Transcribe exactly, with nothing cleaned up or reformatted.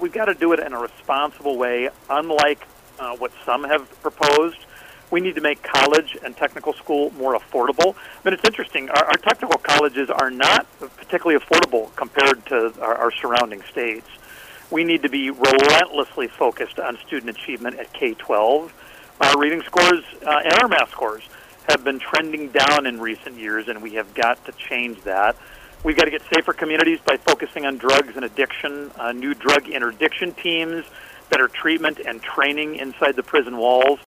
we've got to do it in a responsible way, unlike uh, what some have proposed. We need to make college and technical school more affordable. I mean, it's interesting. Our, our technical colleges are not particularly affordable compared to our, our surrounding states. We need to be relentlessly focused on student achievement at K twelve. Our reading scores uh, and our math scores have been trending down in recent years, and we have got to change that. We've got to get safer communities by focusing on drugs and addiction, uh, new drug interdiction teams, better treatment and training inside the prison walls.